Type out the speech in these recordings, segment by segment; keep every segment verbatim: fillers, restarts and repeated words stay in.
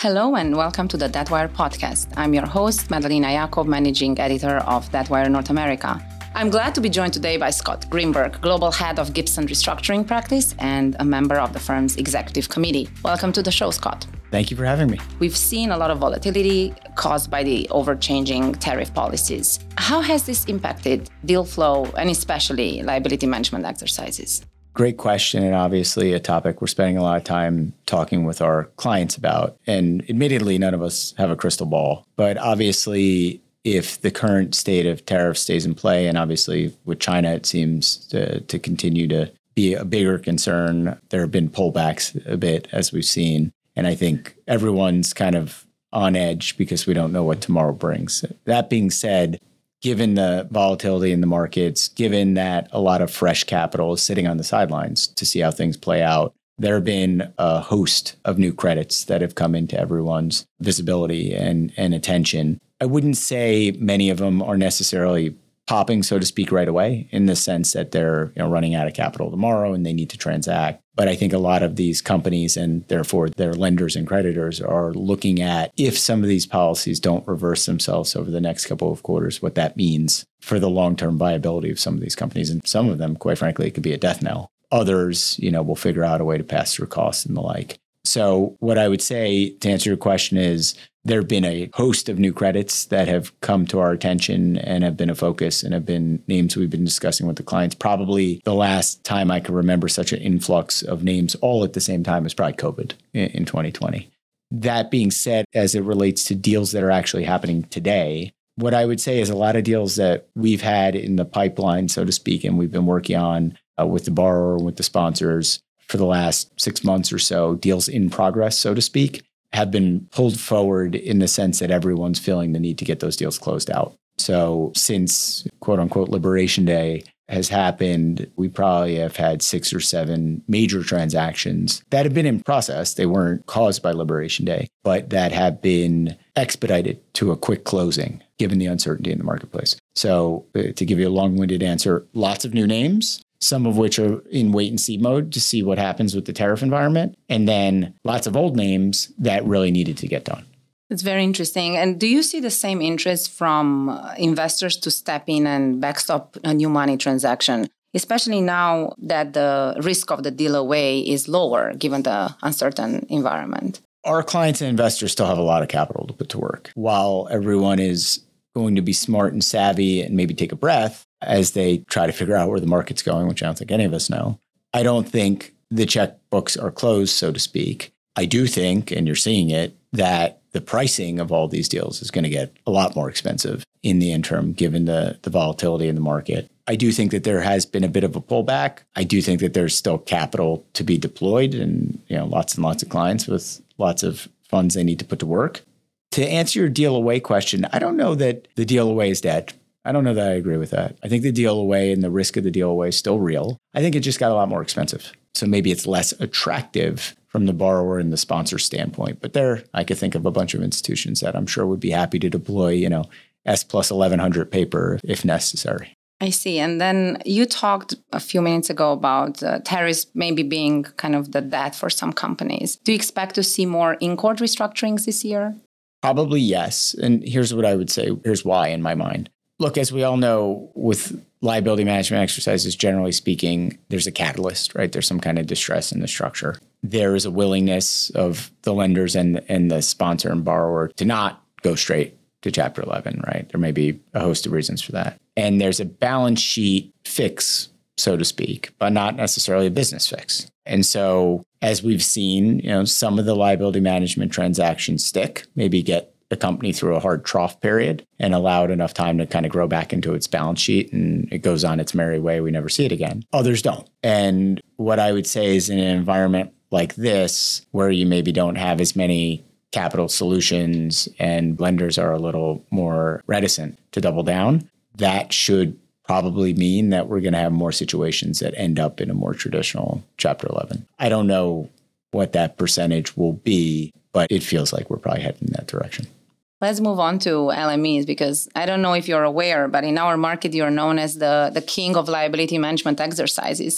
Hello and welcome to the Debtwire podcast. I'm your host, Madalina Jacob, managing editor of Debtwire North America. I'm glad to be joined today by Scott Greenberg, global head of Gibson Restructuring Practice and a member of the firm's executive committee. Welcome to the show, Scott. Thank you for having me. We've seen a lot of volatility caused by the over-changing tariff policies. How has this impacted deal flow and especially liability management exercises? Great question, and obviously a topic we're spending a lot of time talking with our clients about. And admittedly, none of us have a crystal ball. But obviously, if the current state of tariffs stays in play, and obviously with China, it seems to, to continue to be a bigger concern, there have been pullbacks a bit, as we've seen. And I think everyone's kind of on edge because we don't know what tomorrow brings. That being said, given the volatility in the markets, given that a lot of fresh capital is sitting on the sidelines to see how things play out, there have been a host of new credits that have come into everyone's visibility and, and attention. I wouldn't say many of them are necessarily popping, so to speak, right away, in the sense that they're you know, running out of capital tomorrow and they need to transact. But I think a lot of these companies and therefore their lenders and creditors are looking at if some of these policies don't reverse themselves over the next couple of quarters, what that means for the long-term viability of some of these companies. And some of them, quite frankly, it could be a death knell. Others, you know, will figure out a way to pass through costs and the like. So what I would say to answer your question is there have been a host of new credits that have come to our attention and have been a focus and have been names we've been discussing with the clients. Probably the last time I can remember such an influx of names all at the same time is probably COVID in twenty twenty. That being said, as it relates to deals that are actually happening today, what I would say is a lot of deals that we've had in the pipeline, so to speak, and we've been working on uh, with the borrower, with the sponsors, for the last six months or so, deals in progress, so to speak, have been pulled forward in the sense that everyone's feeling the need to get those deals closed out. So since quote unquote Liberation Day has happened, we probably have had six or seven major transactions that have been in process. They weren't caused by Liberation Day, but that have been expedited to a quick closing, given the uncertainty in the marketplace. So uh, to give you a long-winded answer, lots of new names, some of which are in wait-and-see mode to see what happens with the tariff environment, and then lots of old names that really needed to get done. It's very interesting. And do you see the same interest from investors to step in and backstop a new money transaction, especially now that the risk of the deal away is lower given the uncertain environment? Our clients and investors still have a lot of capital to put to work. While everyone is going to be smart and savvy and maybe take a breath as they try to figure out where the market's going, which I don't think any of us know, I don't think the checkbooks are closed, so to speak. I do think, and you're seeing it, that the pricing of all these deals is going to get a lot more expensive in the interim, given the, the volatility in the market. I do think that there has been a bit of a pullback. I do think that there's still capital to be deployed and you know lots and lots of clients with lots of funds they need to put to work. To answer your deal away question, I don't know that the deal away is dead. I don't know that I agree with that. I think the deal away and the risk of the deal away is still real. I think it just got a lot more expensive. So maybe it's less attractive from the borrower and the sponsor standpoint. But there, I could think of a bunch of institutions that I'm sure would be happy to deploy, you know, S plus eleven hundred paper if necessary. I see. And then you talked a few minutes ago about uh, tariffs maybe being kind of the death for some companies. Do you expect to see more in-court restructurings this year? Probably yes. And here's what I would say. Here's why in my mind. Look, as we all know, with liability management exercises, generally speaking, there's a catalyst, right? There's some kind of distress in the structure. There is a willingness of the lenders and, and the sponsor and borrower to not go straight to Chapter eleven, right? There may be a host of reasons for that. And there's a balance sheet fix, so to speak, but not necessarily a business fix. And so as we've seen, you know, some of the liability management transactions stick, maybe get the company through a hard trough period and allowed enough time to kind of grow back into its balance sheet and it goes on its merry way. We never see it again. Others don't. And what I would say is in an environment like this, where you maybe don't have as many capital solutions and lenders are a little more reticent to double down, that should probably mean that we're going to have more situations that end up in a more traditional Chapter eleven. I don't know what that percentage will be, but it feels like we're probably heading in that direction. Let's move on to L M Es because I don't know if you're aware, but in our market, you're known as the, the king of liability management exercises.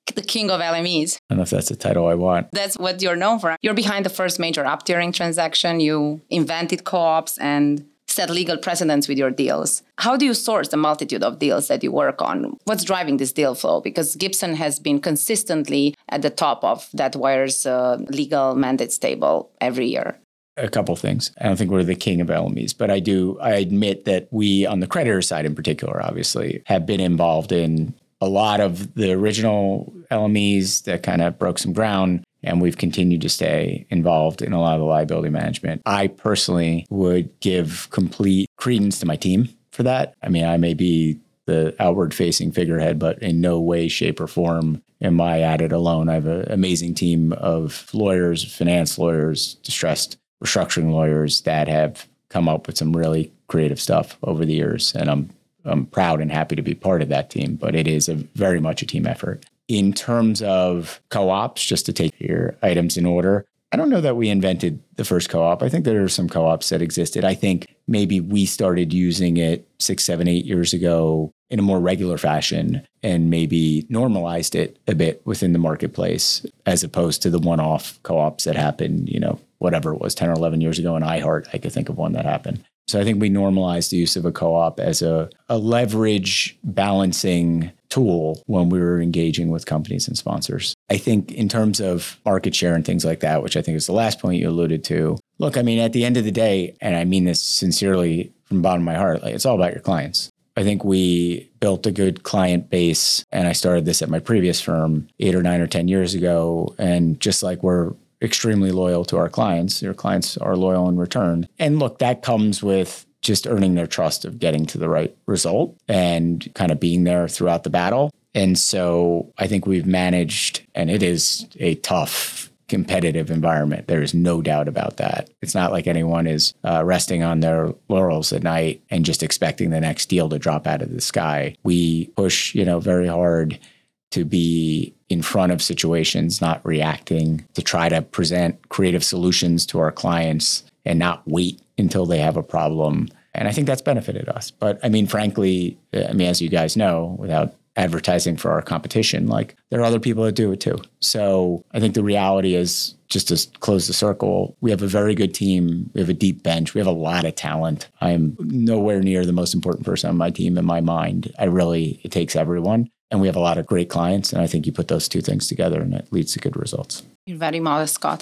the king of L M Es. I don't know if that's the title I want. That's what you're known for. You're behind the first major up-tiering transaction. You invented co-ops and set legal precedents with your deals. How do you source the multitude of deals that you work on? What's driving this deal flow? Because Gibson has been consistently at the top of Debtwire's uh, legal mandates table every year. A couple of things. I don't think we're the king of L M Es, but I do, I admit that we, on the creditor side in particular, obviously, have been involved in a lot of the original L M Es that kind of broke some ground. And we've continued to stay involved in a lot of the liability management. I personally would give complete credence to my team for that. I mean, I may be the outward-facing figurehead, but in no way, shape, or form am I at it alone. I have an amazing team of lawyers, finance lawyers, distressed restructuring lawyers that have come up with some really creative stuff over the years. And I'm I'm proud and happy to be part of that team, but it is a very much a team effort. In terms of co-ops, just to take your items in order, I don't know that we invented the first co-op. I think there are some co-ops that existed. I think maybe we started using it six, seven, eight years ago in a more regular fashion and maybe normalized it a bit within the marketplace as opposed to the one-off co-ops that happened, you know, whatever it was, ten or eleven years ago in iHeart. I could think of one that happened. So I think we normalized the use of a co-op as a, a leverage balancing tool when we were engaging with companies and sponsors. I think in terms of market share and things like that, which I think is the last point you alluded to, look, I mean, at the end of the day, and I mean this sincerely from the bottom of my heart, like, it's all about your clients. I think we built a good client base, and I started this at my previous firm eight or nine or ten years ago. And just like we're extremely loyal to our clients, your clients are loyal in return. And look, that comes with just earning their trust of getting to the right result and kind of being there throughout the battle. And so I think we've managed, and it is a tough, competitive environment. There is no doubt about that. It's not like anyone is uh, resting on their laurels at night and just expecting the next deal to drop out of the sky. We push, you know, very hard to be in front of situations, not reacting, to try to present creative solutions to our clients and not wait until they have a problem. And I think that's benefited us. But I mean, frankly, I mean, as you guys know, without advertising for our competition, like there are other people that do it too. So I think the reality is, just to close the circle, we have a very good team. We have a deep bench. We have a lot of talent. I'm nowhere near the most important person on my team in my mind. I really, it takes everyone. And we have a lot of great clients. And I think you put those two things together and it leads to good results. You're very modest, Scott.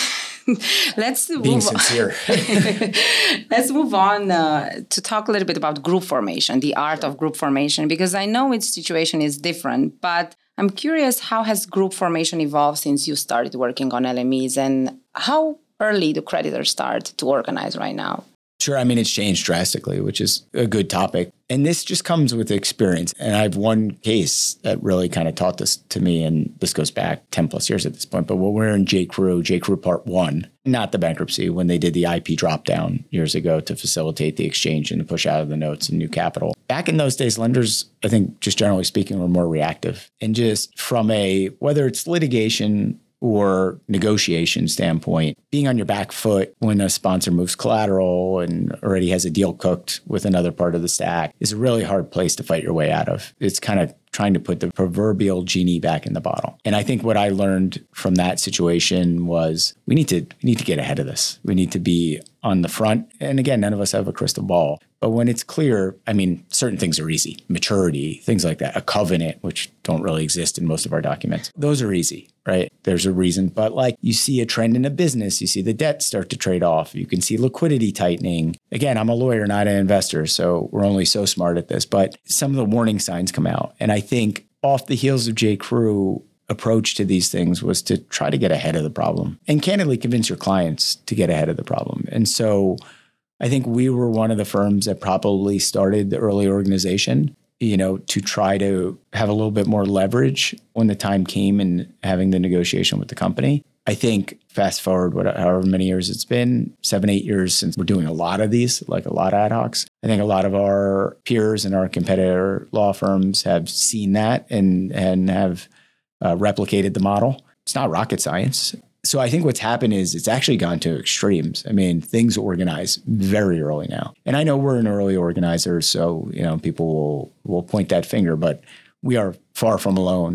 Let's Being move sincere. On. Let's move on uh, to talk a little bit about group formation, the art of group formation, because I know its situation is different, but I'm curious, how has group formation evolved since you started working on L M Es, and how early do creditors start to organize right now? Sure. I mean, it's changed drastically, which is a good topic. And this just comes with experience. And I have one case that really kind of taught this to me. And this goes back ten plus years at this point. But when we were in J. Crew, J. Crew Part One, not the bankruptcy, when they did the I P drop down years ago to facilitate the exchange and to push out of the notes and new capital. Back in those days, lenders, I think, just generally speaking, were more reactive. And just from a, whether it's litigation or negotiation standpoint, being on your back foot when a sponsor moves collateral and already has a deal cooked with another part of the stack is a really hard place to fight your way out of. It's kind of trying to put the proverbial genie back in the bottle. And I think what I learned from that situation was we need to we need to get ahead of this. We need to be on the front. And again, none of us have a crystal ball. But when it's clear, I mean, certain things are easy. Maturity, things like that. A covenant, which don't really exist in most of our documents. Those are easy, right? There's a reason. But like you see a trend in a business, you see the debt start to trade off. You can see liquidity tightening. Again, I'm a lawyer, not an investor, so we're only so smart at this. But some of the warning signs come out. And I think off the heels of J. Crew, approach to these things was to try to get ahead of the problem and candidly convince your clients to get ahead of the problem. And so I think we were one of the firms that probably started the early organization, you know, to try to have a little bit more leverage when the time came and having the negotiation with the company. I think fast forward, whatever, however many years it's been, seven, eight years since we're doing a lot of these, like a lot of ad hocs. I think a lot of our peers and our competitor law firms have seen that and, and have uh, replicated the model. It's not rocket science. So I think what's happened is it's actually gone to extremes. I mean, things organize very early now. And I know we're an early organizer, so, you know, people will, will point that finger, but we are far from alone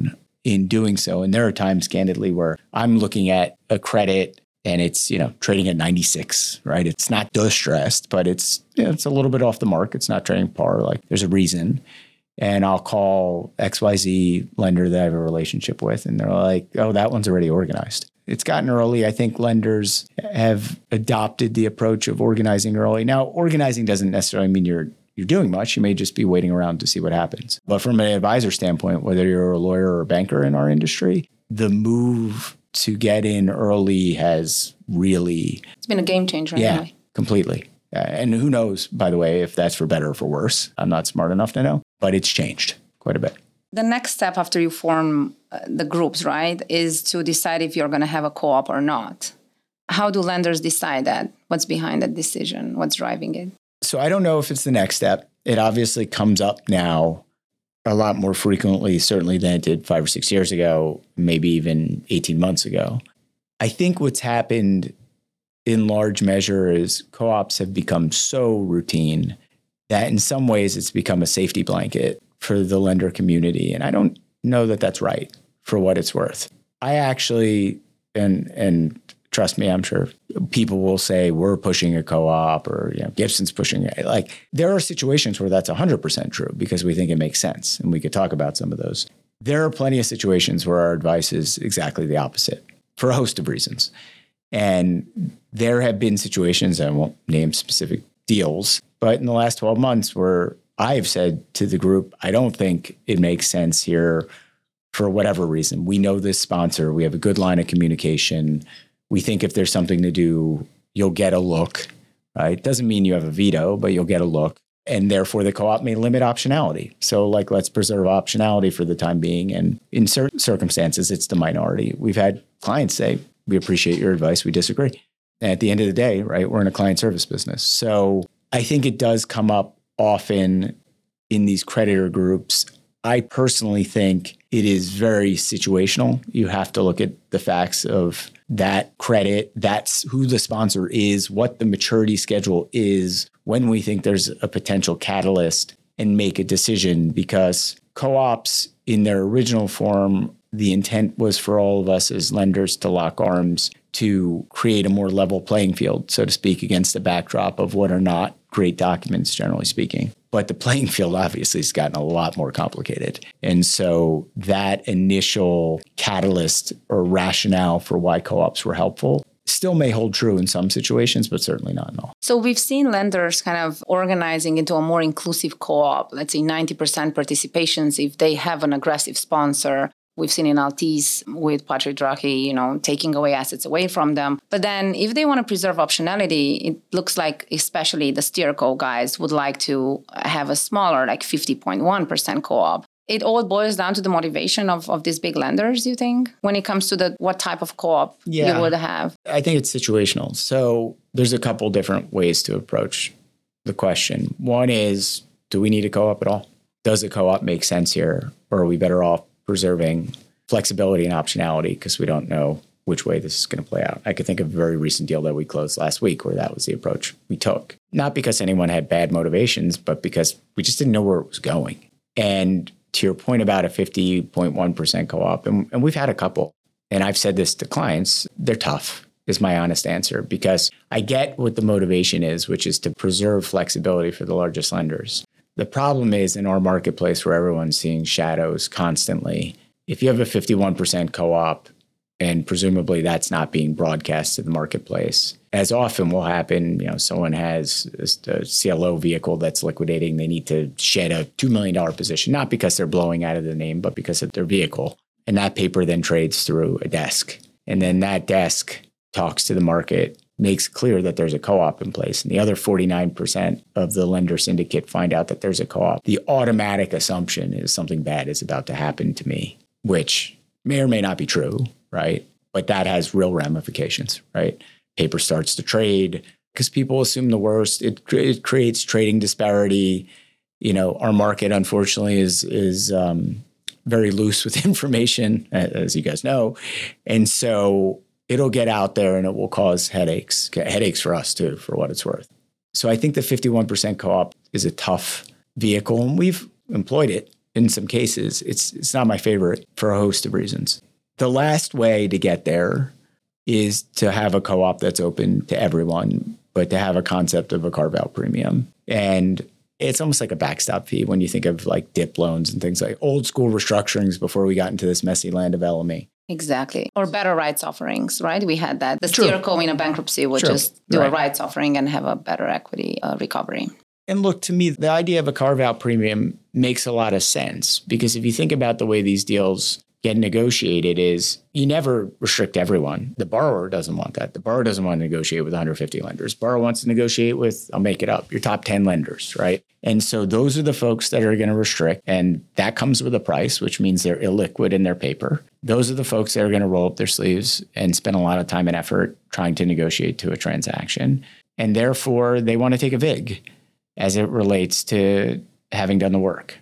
in doing so. And there are times, candidly, where I'm looking at a credit and it's, you know, trading at ninety-six, right? It's not distressed, but it's, you know, it's a little bit off the mark. It's not trading par. Like there's a reason. And I'll call X Y Z lender that I have a relationship with, and they're like, oh, that one's already organized. It's gotten early. I think lenders have adopted the approach of organizing early. Now, organizing doesn't necessarily mean you're you're doing much. You may just be waiting around to see what happens. But from an advisor standpoint, whether you're a lawyer or a banker in our industry, the move to get in early has really... It's been a game changer. Yeah, anyway. completely. Uh, and who knows, by the way, if that's for better or for worse. I'm not smart enough to know, but it's changed quite a bit. The next step after you form uh, the groups, right, is to decide if you're going to have a co-op or not. How do lenders decide that? What's behind that decision? What's driving it? So I don't know if it's the next step. It obviously comes up now a lot more frequently, certainly than it did five or six years ago, maybe even eighteen months ago. I think what's happened in large measure is co-ops have become so routine that in some ways it's become a safety blanket for the lender community. And I don't know that that's right for what it's worth. I actually, and and trust me, I'm sure people will say we're pushing a co-op or, you know, Gibson's pushing it. Like there are situations where that's one hundred percent true because we think it makes sense. And we could talk about some of those. There are plenty of situations where our advice is exactly the opposite for a host of reasons. And there have been situations, I won't name specific deals, but in the last twelve months where I've said to the group, I don't think it makes sense here for whatever reason. We know this sponsor. We have a good line of communication. We think if there's something to do, you'll get a look, right? Doesn't mean you have a veto, but you'll get a look. And therefore, the co-op may limit optionality. So like, let's preserve optionality for the time being. And in certain circumstances, it's the minority. We've had clients say, we appreciate your advice. We disagree. And at the end of the day, right, we're in a client service business. So I think it does come up often in these creditor groups. I personally think it is very situational. You have to look at the facts of that credit, that's who the sponsor is, what the maturity schedule is, when we think there's a potential catalyst, and make a decision, because co-ops in their original form, the intent was for all of us as lenders to lock arms to create a more level playing field, so to speak, against the backdrop of what are not great documents, generally speaking. But the playing field obviously has gotten a lot more complicated. And so that initial catalyst or rationale for why co-ops were helpful still may hold true in some situations, but certainly not in all. So we've seen lenders kind of organizing into a more inclusive co-op, let's say ninety percent participations if they have an aggressive sponsor. We've seen in Altice with Patrick Drahi, you know, taking away assets away from them. But then if they want to preserve optionality, it looks like especially the SteerCo guys would like to have a smaller, like fifty point one percent co-op. It all boils down to the motivation of, of these big lenders, you think, when it comes to the what type of co-op yeah, you would have? I think it's situational. So there's a couple different ways to approach the question. One is, do we need a co-op at all? Does a co-op make sense here? Or are we better off preserving flexibility and optionality because we don't know which way this is going to play out? I could think of a very recent deal that we closed last week where that was the approach we took. Not because anyone had bad motivations, but because we just didn't know where it was going. And to your point about a fifty point one percent co-op, and, and we've had a couple, and I've said this to clients, they're tough, is my honest answer, because I get what the motivation is, which is to preserve flexibility for the largest lenders. The problem is in our marketplace where everyone's seeing shadows constantly, if you have a fifty-one percent co-op and presumably that's not being broadcast to the marketplace, as often will happen, you know, someone has a C L O vehicle that's liquidating, they need to shed a two million dollars position, not because they're blowing out of the name, but because of their vehicle. And that paper then trades through a desk. And then that desk talks to the market, makes clear that there's a co-op in place, and the other forty-nine percent of the lender syndicate find out that there's a co-op. The automatic assumption is something bad is about to happen to me, which may or may not be true, right? But that has real ramifications, right? Paper starts to trade because people assume the worst. It, it creates trading disparity. You know, our market, unfortunately, is is um, very loose with information, as you guys know. And so it'll get out there and it will cause headaches, headaches for us too, for what it's worth. So I think the fifty-one percent co-op is a tough vehicle, and we've employed it in some cases. It's it's not my favorite for a host of reasons. The last way to get there is to have a co-op that's open to everyone, but to have a concept of a carve-out premium. And it's almost like a backstop fee when you think of like D I P loans and things like old school restructurings before we got into this messy land of L M E. Exactly. Or better rights offerings, right? We had that. The True. steerco in a bankruptcy would True. just do Right. a rights offering and have a better equity uh, recovery. And look, to me, the idea of a carve-out premium makes a lot of sense because if you think about the way these deals get negotiated is you never restrict everyone. The borrower doesn't want that. The borrower doesn't want to negotiate with one hundred fifty lenders. Borrower wants to negotiate with, I'll make it up, your top ten lenders, right? And so those are the folks that are going to restrict, and that comes with a price, which means they're illiquid in their paper. Those are the folks that are going to roll up their sleeves and spend a lot of time and effort trying to negotiate to a transaction. And therefore, they want to take a vig as it relates to having done the work.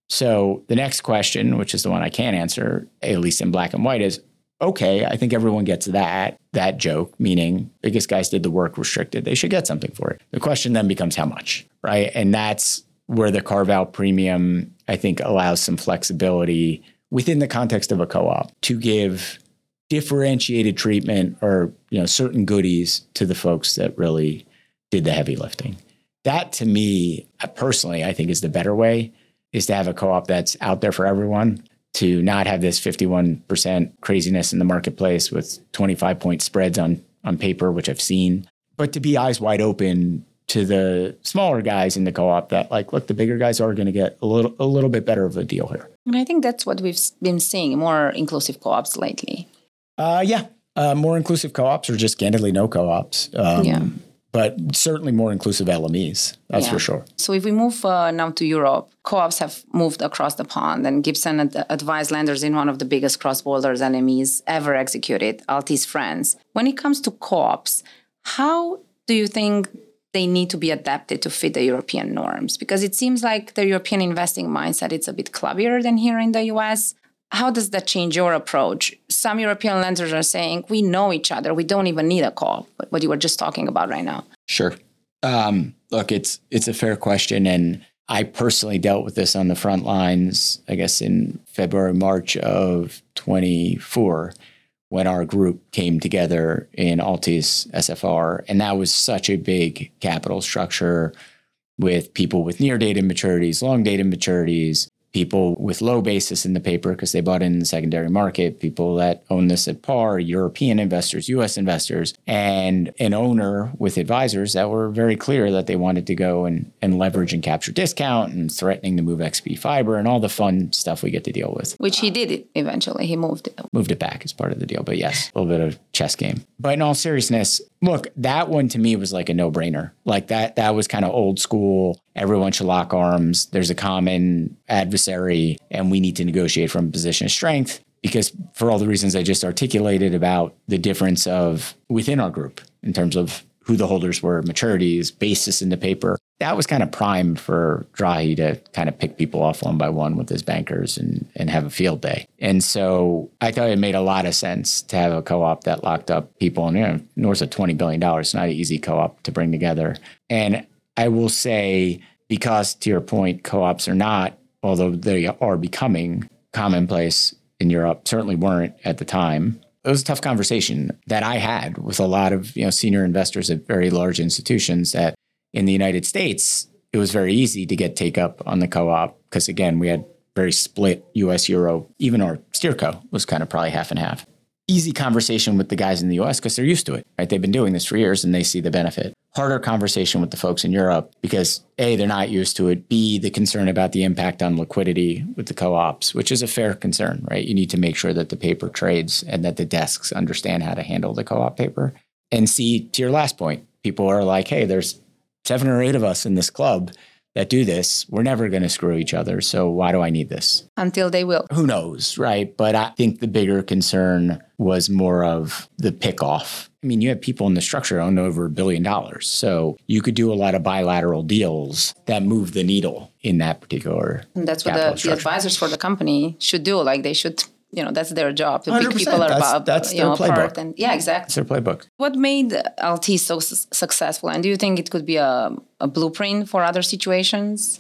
So the next question, which is the one I can't answer, at least in black and white, is, okay, I think everyone gets that, that joke, meaning biggest guys did the work restricted. They should get something for it. The question then becomes how much, right? And that's where the carve-out premium, I think, allows some flexibility within the context of a co-op to give differentiated treatment or, you know, certain goodies to the folks that really did the heavy lifting. That, to me, personally, I think is the better way, is to have a co-op that's out there for everyone, to not have this fifty-one percent craziness in the marketplace with twenty-five point spreads on, on paper, which I've seen, but to be eyes wide open to the smaller guys in the co-op that like, look, the bigger guys are going to get a little, a little bit better of a deal here. And I think that's what we've been seeing, more inclusive co-ops lately. Uh, yeah, uh, more inclusive co-ops or just candidly no co-ops. Um, yeah. But certainly more inclusive L M Es, that's yeah. for sure. So if we move uh, now to Europe, co-ops have moved across the pond, and Gibson ad- advised lenders in one of the biggest cross-border L M Es ever executed, Altice France. When it comes to co-ops, how do you think they need to be adapted to fit the European norms? Because it seems like the European investing mindset is a bit clubbier than here in the U S. How does that change your approach? Some European lenders are saying, we know each other. We don't even need a call, what you were just talking about right now. Sure. Um, look, it's it's a fair question. And I personally dealt with this on the front lines, I guess, in February, March of twenty-four, when our group came together in Altice S F R. And that was such a big capital structure with people with near dated maturities, long dated maturities, people with low basis in the paper because they bought in the secondary market, people that own this at par, European investors, U S investors, and an owner with advisors that were very clear that they wanted to go and, and leverage and capture discount and threatening to move X P fiber and all the fun stuff we get to deal with. Which he did it eventually. He moved it. Moved it back as part of the deal. But yes, a little bit of chess game. But in all seriousness, look, that one to me was like a no-brainer. Like that, that was kind of old school. Everyone should lock arms. There's a common adversary, and we need to negotiate from a position of strength because for all the reasons I just articulated about the difference of within our group in terms of who the holders were, maturities, basis in the paper, that was kind of primed for Drahi to kind of pick people off one by one with his bankers and, and have a field day. And so I thought it made a lot of sense to have a co-op that locked up people and, you know, north of twenty billion dollars. It's not an easy co-op to bring together. And I will say, because to your point, co-ops are not, although they are becoming commonplace in Europe, certainly weren't at the time. It was a tough conversation that I had with a lot of, you know, senior investors at very large institutions that in the United States, it was very easy to get take up on the co-op because, again, we had very split U S Euro. Even our steerco was kind of probably half and half. Easy conversation with the guys in the U S because they're used to it, right? They've been doing this for years and they see the benefit. Harder conversation with the folks in Europe because A, they're not used to it. B, the concern about the impact on liquidity with the co-ops, which is a fair concern, right? You need to make sure that the paper trades and that the desks understand how to handle the co-op paper. And C, to your last point, people are like, hey, there's seven or eight of us in this club that do this. We're never going to screw each other. So why do I need this? Until they will. Who knows, right? But I think the bigger concern was more of the pick-off. I mean, you have people in the structure own over a billion dollars. So you could do a lot of bilateral deals that move the needle in that particular And that's what the, the advisors for the company should do. Like they should, you know, that's their job to pick people that's, about, that's you their know, playbook. apart. And, yeah, exactly. That's their playbook. What made Altice so su- successful? And do you think it could be a, a blueprint for other situations?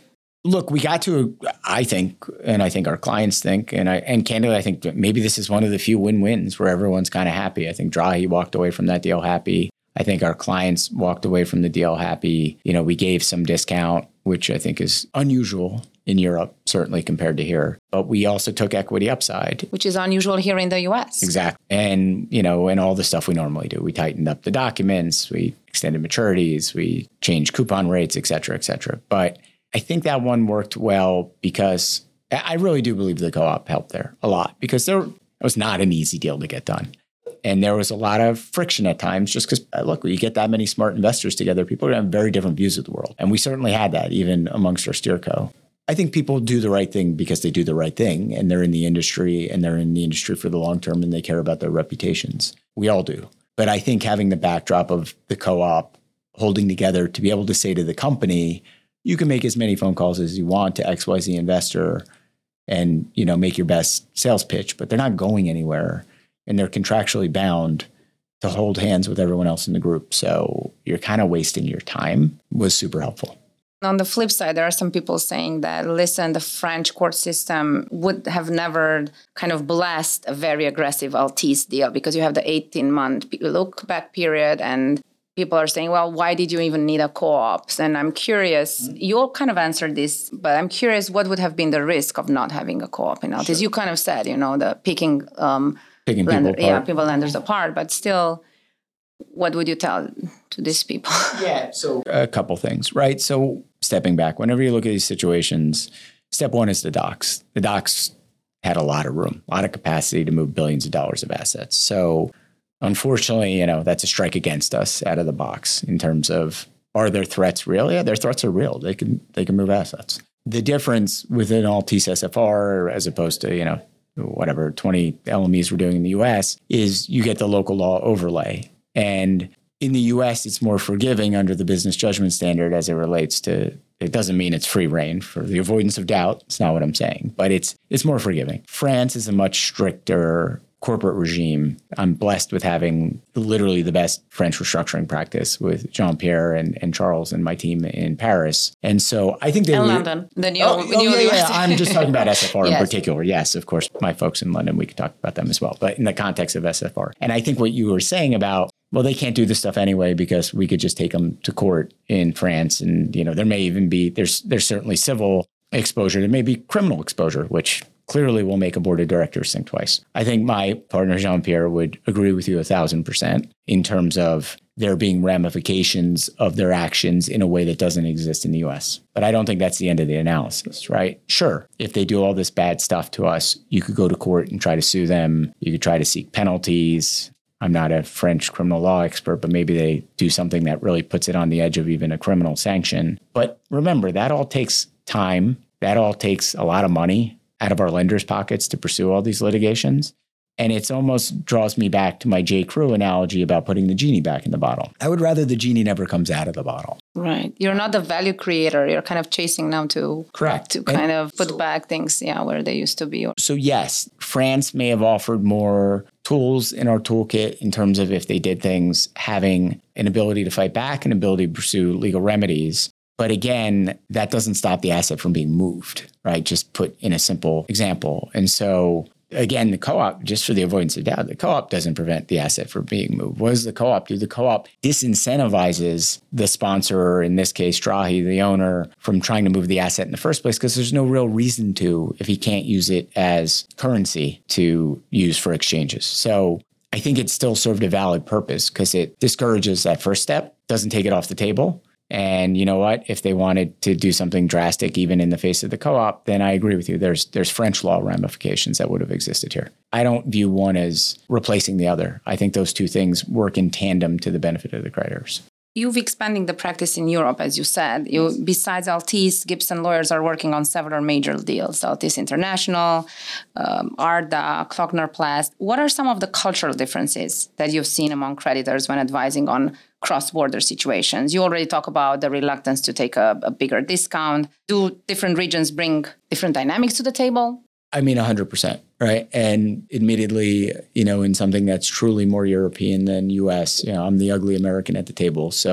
Look, we got to, I think, and I think our clients think, and I and candidly, I think that maybe this is one of the few win-wins where everyone's kind of happy. I think Drahi walked away from that deal happy. I think our clients walked away from the deal happy. You know, we gave some discount, which I think is unusual in Europe, certainly compared to here. But we also took equity upside. Which is unusual here in the U S. Exactly. And, you know, and all the stuff we normally do. We tightened up the documents, we extended maturities, we changed coupon rates, et cetera, et cetera. But I think that one worked well because I really do believe the co-op helped there a lot because there it was not an easy deal to get done. And there was a lot of friction at times just because, look, when you get that many smart investors together, people are going to have very different views of the world. And we certainly had that even amongst our SteerCo. I think people do the right thing because they do the right thing and they're in the industry and they're in the industry for the long term and they care about their reputations. We all do. But I think having the backdrop of the co-op holding together to be able to say to the company, you can make as many phone calls as you want to X Y Z investor and, you know, make your best sales pitch, but they're not going anywhere and they're contractually bound to hold hands with everyone else in the group. So you're kind of wasting your time was super helpful. On the flip side, there are some people saying that, listen, the French court system would have never kind of blessed a very aggressive Altice deal because you have the eighteen-month look-back period and people are saying, well, why did you even need a co-op? And I'm curious, mm-hmm. you all kind of answered this, but I'm curious, what would have been the risk of not having a co-op in Altice? Sure. You kind of said, you know, the picking, um, picking lender, people apart. Yeah, people lenders apart, but still, what would you tell to these people? Yeah, so a couple things, right? So stepping back, whenever you look at these situations, step one is the docs. The docs had a lot of room, a lot of capacity to move billions of dollars of assets. So unfortunately, you know, that's a strike against us out of the box in terms of, are their threats real? Yeah, their threats are real. They can they can move assets. The difference within Altice S F R as opposed to, you know, whatever twenty L M Es we're doing in the U S is you get the local law overlay. And in the U S, it's more forgiving under the business judgment standard as it relates to, it doesn't mean it's free reign for the avoidance of doubt. It's not what I'm saying, but it's it's more forgiving. France is a much stricter corporate regime. I'm blessed with having literally the best French restructuring practice with Jean-Pierre and, and Charles and my team in Paris. And so I think they in were... London. The new, oh, new oh, yeah, yeah. I'm just talking about S F R yes. in particular. Yes, of course, my folks in London, we could talk about them as well, but in the context of S F R. And I think what you were saying about, well, they can't do this stuff anyway because we could just take them to court in France. And, you know, there may even be, there's there's certainly civil exposure. There may be criminal exposure, which clearly will make a board of directors think twice. I think my partner, Jean-Pierre, would agree with you a thousand percent in terms of there being ramifications of their actions in a way that doesn't exist in the U S. But I don't think that's the end of the analysis, right? Sure, if they do all this bad stuff to us, you could go to court and try to sue them. You could try to seek penalties. I'm not a French criminal law expert, but maybe they do something that really puts it on the edge of even a criminal sanction. But remember, that all takes time. That all takes a lot of money out of our lenders' pockets to pursue all these litigations. And it's almost draws me back to my J. Crew analogy about putting the genie back in the bottle. I would rather the genie never comes out of the bottle. Right. You're not the value creator. You're kind of chasing now to, Correct. to kind and of put so, back things, yeah, where they used to be. So yes, France may have offered more tools in our toolkit in terms of if they did things, having an ability to fight back, an ability to pursue legal remedies. But again, that doesn't stop the asset from being moved, right? Just put in a simple example. And so again, the co-op, just for the avoidance of doubt, the co-op doesn't prevent the asset from being moved. What does the co-op do? The co-op disincentivizes the sponsor, in this case, Drahi, the owner, from trying to move the asset in the first place because there's no real reason to if he can't use it as currency to use for exchanges. So I think it still served a valid purpose because it discourages that first step, doesn't take it off the table. And you know what? If they wanted to do something drastic, even in the face of the co-op, then I agree with you. There's there's French law ramifications that would have existed here. I don't view one as replacing the other. I think those two things work in tandem to the benefit of the creditors. You've expanding the practice in Europe, as you said. You, besides Altice, Gibson lawyers are working on several major deals. Altice International, um, Arda, Klockner Plast. What are some of the cultural differences that you've seen among creditors when advising on cross-border situations? You already talk about the reluctance to take a, a bigger discount. Do different regions bring different dynamics to the table? I mean, one hundred percent, right? And admittedly, you know, in something that's truly more European than U S, you know, I'm the ugly American at the table. So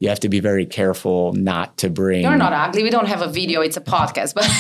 You have to be very careful not to bring... You're not ugly. We don't have a video. It's a podcast. But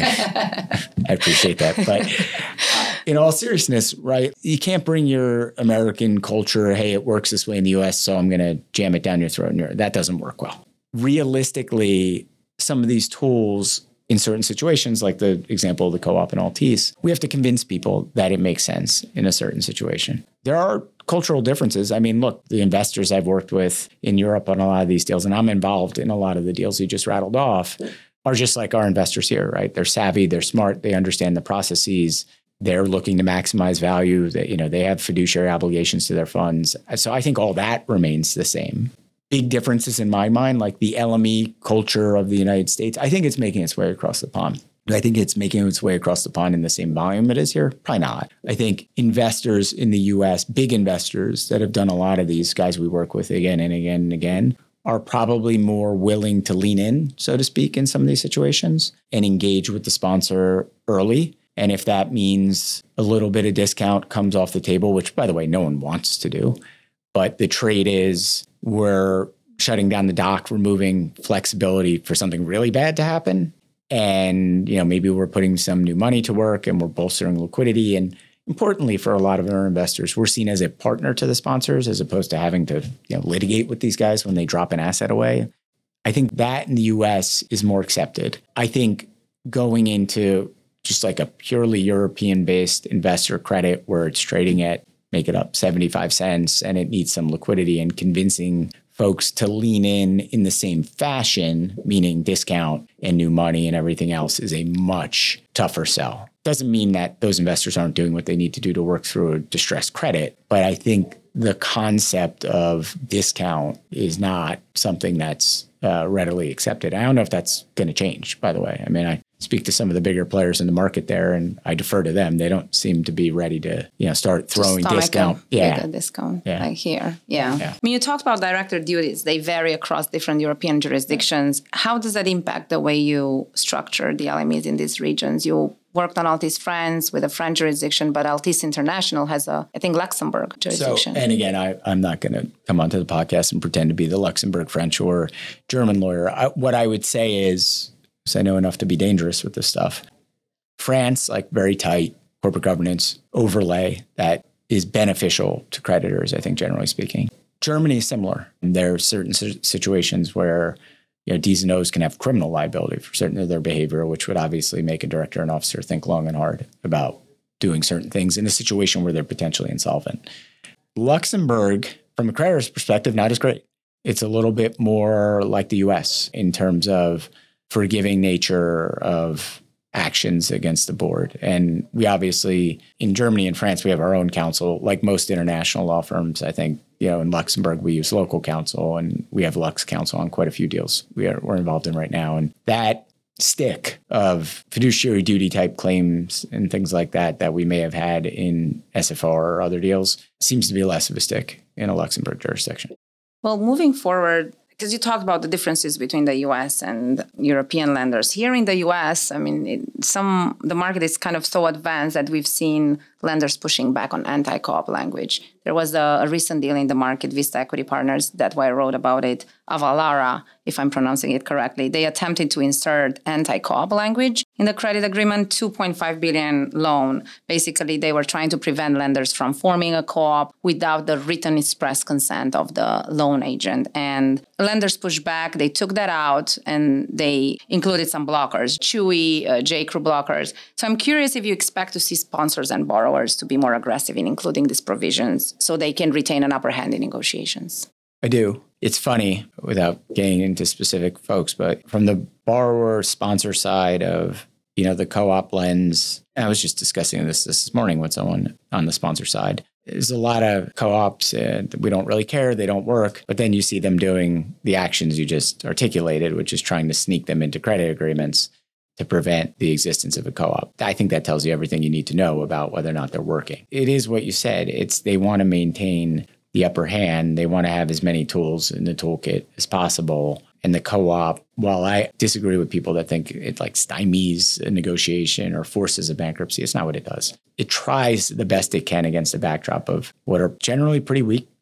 I appreciate that. But uh, in all seriousness, right, you can't bring your American culture, hey, it works this way in the U S, so I'm going to jam it down your throat. And that doesn't work well. Realistically, some of these tools in certain situations, like the example of the co-op and Altice, we have to convince people that it makes sense in a certain situation. There are cultural differences. I mean, look, the investors I've worked with in Europe on a lot of these deals, and I'm involved in a lot of the deals you just rattled off, are just like our investors here, right? They're savvy, they're smart, they understand the processes, they're looking to maximize value, that, you know, they have fiduciary obligations to their funds. So I think all that remains the same. Big differences in my mind, like the L M E culture of the United States, I think it's making its way across the pond. Do I think it's making its way across the pond in the same volume it is here? Probably not. I think investors in the U S, big investors that have done a lot of these guys we work with again and again and again, are probably more willing to lean in, so to speak, in some of these situations and engage with the sponsor early. And if that means a little bit of discount comes off the table, which, by the way, no one wants to do, but the trade is we're shutting down the dock, removing flexibility for something really bad to happen. And, you know, maybe we're putting some new money to work and we're bolstering liquidity. And importantly, for a lot of our investors, we're seen as a partner to the sponsors as opposed to having to, you know, litigate with these guys when they drop an asset away. I think that in the U S is more accepted. I think going into just like a purely European-based investor credit where it's trading at, make it up, seventy-five cents, and it needs some liquidity, and convincing folks to lean in in the same fashion, meaning discount and new money and everything else, is a much tougher sell. Doesn't mean that those investors aren't doing what they need to do to work through a distressed credit, but I think the concept of discount is not something that's uh, readily accepted. I don't know if that's going to change, by the way. I mean, I speak to some of the bigger players in the market there, and I defer to them. They don't seem to be ready to, you know, start throwing discount. A, yeah, discount. Yeah, like here. Yeah. yeah. I mean, you talked about director duties. They vary across different European jurisdictions. How does that impact the way you structure the L M Es in these regions? You worked on Altice France with a French jurisdiction, but Altice International has a, I think, Luxembourg jurisdiction. So, and again, I, I'm not going to come onto the podcast and pretend to be the Luxembourg, French, or German lawyer. I, what I would say is, because I know enough to be dangerous with this stuff, France, like very tight corporate governance overlay that is beneficial to creditors, I think, generally speaking. Germany is similar. There are certain situations where, you know, Ds and Os can have criminal liability for certain of their behavior, which would obviously make a director and officer think long and hard about doing certain things in a situation where they're potentially insolvent. Luxembourg, from a creditor's perspective, not as great. It's a little bit more like the U S in terms of forgiving nature of actions against the board. And we obviously, in Germany and France, we have our own counsel. Like most international law firms, I think, you know, in Luxembourg, we use local counsel, and we have Lux counsel on quite a few deals we are, we're involved in right now. And that stick of fiduciary duty type claims and things like that that we may have had in S F R or other deals seems to be less of a stick in a Luxembourg jurisdiction. Well, moving forward, because you talked about the differences between the U S and European lenders. Here in the U S, I mean, it, some the market is kind of so advanced that we've seen lenders pushing back on anti-co-op language. There was a, a recent deal in the market, Vista Equity Partners, that's why I wrote about it, Avalara, if I'm pronouncing it correctly. They attempted to insert anti-co-op language in the credit agreement, two point five billion dollars loan. Basically, they were trying to prevent lenders from forming a co-op without the written express consent of the loan agent. And lenders pushed back. They took that out, and they included some blockers, Chewy, uh, J-Crew blockers. So I'm curious if you expect to see sponsors and borrowers to be more aggressive in including these provisions so they can retain an upper hand in negotiations. I do. It's funny, without getting into specific folks, but from the borrower sponsor side of, you know, the co-op lens, and I was just discussing this this morning with someone on the sponsor side. There's a lot of co-ops and we don't really care, they don't work, but then you see them doing the actions you just articulated, which is trying to sneak them into credit agreements to prevent the existence of a co-op. I think that tells you everything you need to know about whether or not they're working. It is what you said. It's they want to maintain the upper hand. They want to have as many tools in the toolkit as possible. And the co-op, while I disagree with people that think it like stymies a negotiation or forces a bankruptcy, it's not what it does. It tries the best it can against the backdrop of what are generally pretty weak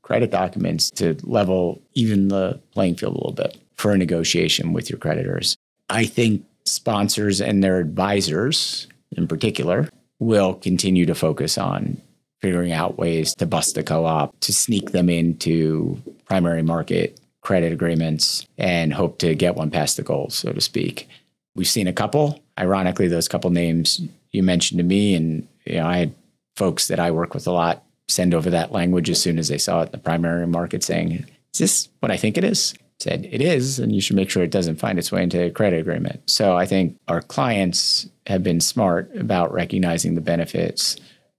credit documents to level even the playing field a little bit for a negotiation with your creditors. I think sponsors and their advisors in particular will continue to focus on figuring out ways to bust the co-op, to sneak them into primary market credit agreements and hope to get one past the goal, so to speak. We've seen a couple. Ironically, those couple names you mentioned to me, and you know, I had folks that I work with a lot send over that language as soon as they saw it in the primary market saying, is this what I think it is? I said, it is, and you should make sure it doesn't find its way into a credit agreement. So I think our clients have been smart about recognizing the benefits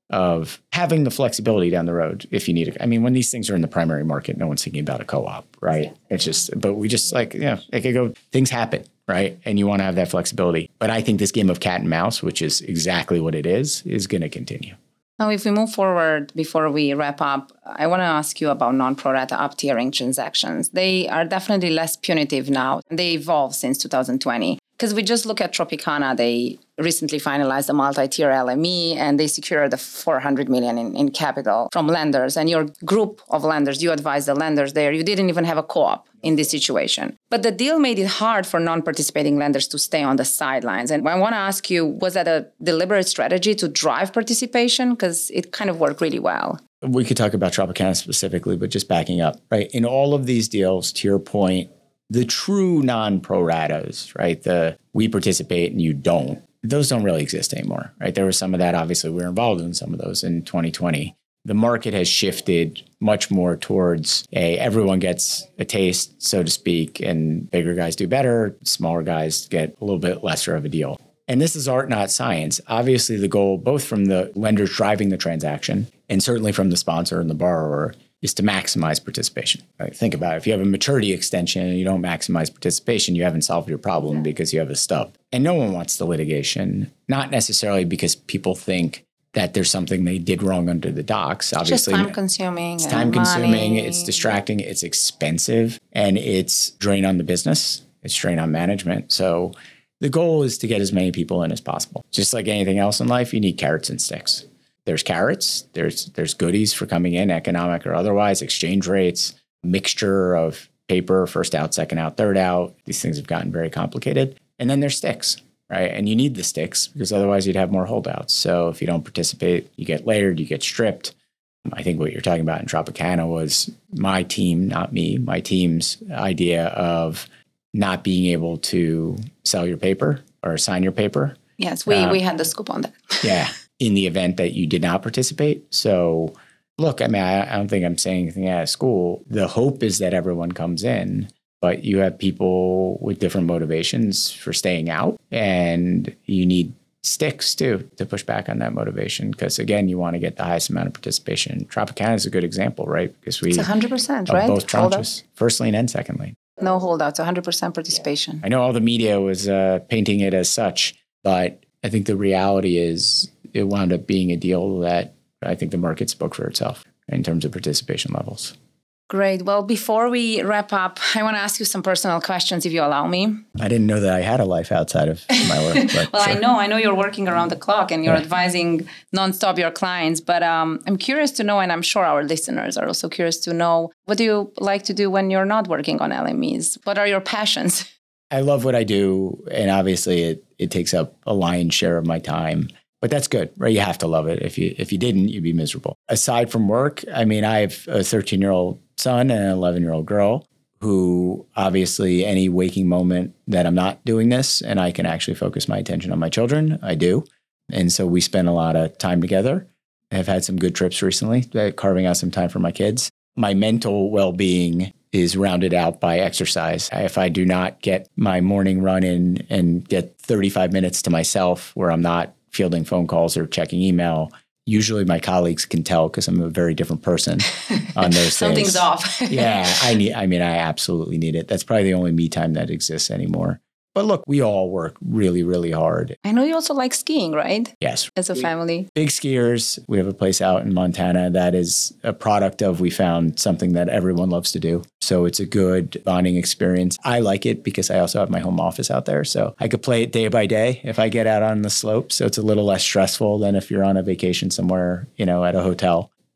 of having the flexibility down the road if you need it. I mean, when these things are in the primary market, no one's thinking about a co-op, right? It's just, but we just like, you know, it could go, things happen, right? And you want to have that flexibility. But I think this game of cat and mouse, which is exactly what it is, is going to continue. Now, if we move forward before we wrap up, I want to ask you about non-pro rata up-tiering transactions. They are definitely less punitive now. They evolved since two thousand twenty. Because we just look at Tropicana, they recently finalized a multi-tier L M E and they secured the four hundred million dollars in, in capital from lenders. And your group of lenders, you advised the lenders there, you didn't even have a co-op in this situation. But the deal made it hard for non-participating lenders to stay on the sidelines. And I want to ask you, was that a deliberate strategy to drive participation? Because it kind of worked really well. We could talk about Tropicana specifically, but just backing up, right? In all of these deals, to your point, the true non-pro ratas, right? The we participate and you don't, those don't really exist anymore, right? There was some of that. Obviously, we were involved in some of those in twenty twenty. The market has shifted much more towards a everyone gets a taste, so to speak, and bigger guys do better, smaller guys get a little bit lesser of a deal. And this is art, not science. Obviously, the goal, both from the lenders driving the transaction and certainly from the sponsor and the borrower, is to maximize participation. Right? Think about it. If you have a maturity extension and you don't maximize participation, you haven't solved your problem yeah. because you have a stub. And no one wants the litigation, not necessarily because people think that there's something they did wrong under the docs. Obviously, it's just time consuming. It's time consuming. It's distracting. It's expensive, and it's drain on the business. It's drain on management. So the goal is to get as many people in as possible. Just like anything else in life, you need carrots and sticks. There's carrots, there's there's goodies for coming in, economic or otherwise, exchange rates, mixture of paper, first out, second out, third out. These things have gotten very complicated. And then there's sticks, right? And you need the sticks because otherwise you'd have more holdouts. So if you don't participate, you get layered, you get stripped. I think what you're talking about in Tropicana was my team, not me, my team's idea of not being able to sell your paper or sign your paper. Yes, we, um, we had the scoop on that. Yeah. In the event that you did not participate. So look, I mean, I, I don't think I'm saying anything out of school. The hope is that everyone comes in, but you have people with different motivations for staying out, and you need sticks too to push back on that motivation. Because again, you want to get the highest amount of participation. Tropicana is a good example, right? Because we it's one hundred percent, right? Both tranches, first lien and second lien. No holdouts, one hundred percent participation. I know all the media was uh, painting it as such, but I think the reality is it wound up being a deal that I think the market spoke for itself in terms of participation levels. Great. Well, before we wrap up, I want to ask you some personal questions, if you allow me. I didn't know that I had a life outside of my work. But well, sure. I know. I know you're working around the clock and you're yeah. advising nonstop your clients. But um, I'm curious to know, and I'm sure our listeners are also curious to know, what do you like to do when you're not working on L M Es? What are your passions? I love what I do. And obviously, it, it takes up a lion's share of my time. But that's good, right? You have to love it. If you if you didn't, you'd be miserable. Aside from work, I mean, I have a thirteen-year-old son and an eleven-year-old girl who obviously any waking moment that I'm not doing this and I can actually focus my attention on my children, I do. And so we spend a lot of time together. I've had some good trips recently, carving out some time for my kids. My mental well-being is rounded out by exercise. If I do not get my morning run in and get thirty-five minutes to myself where I'm not fielding phone calls or checking email, usually my colleagues can tell because I'm a very different person on those Something's days. off. yeah, I need. I mean, I absolutely need it. That's probably the only me time that exists anymore. But look, we all work really, really hard. I know you also like skiing, right? Yes. As a family. Big skiers. We have a place out in Montana that is a product of, we found something that everyone loves to do. So it's a good bonding experience. I like it because I also have my home office out there. So I could play it day by day if I get out on the slope. So it's a little less stressful than if you're on a vacation somewhere, you know, at a hotel.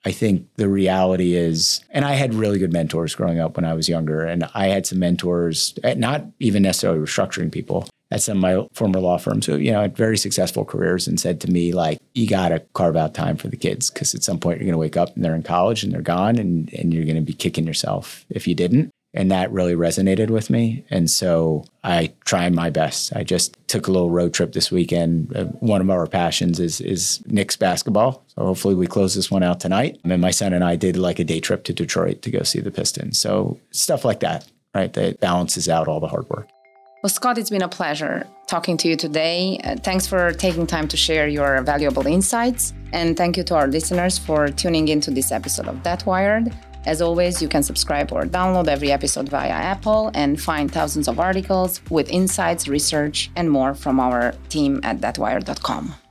I think the reality is, and I had really good mentors growing up when I was younger, and I had some mentors, not even necessarily restructuring people, at some of my former law firms who, you know, had very successful careers and said to me, like, you got to carve out time for the kids because at some point you're going to wake up and they're in college and they're gone and, and you're going to be kicking yourself if you didn't. And that really resonated with me. And so I tried my best. I just took a little road trip this weekend. Uh, one of our passions is is Knicks basketball. So hopefully we close this one out tonight. And my son and I did like a day trip to Detroit to go see the Pistons. So stuff like that, right? That balances out all the hard work. Well, Scott, it's been a pleasure talking to you today. Uh, thanks for taking time to share your valuable insights. And thank you to our listeners for tuning into this episode of That Wired. As always, you can subscribe or download every episode via Apple and find thousands of articles with insights, research, and more from our team at that wire dot com.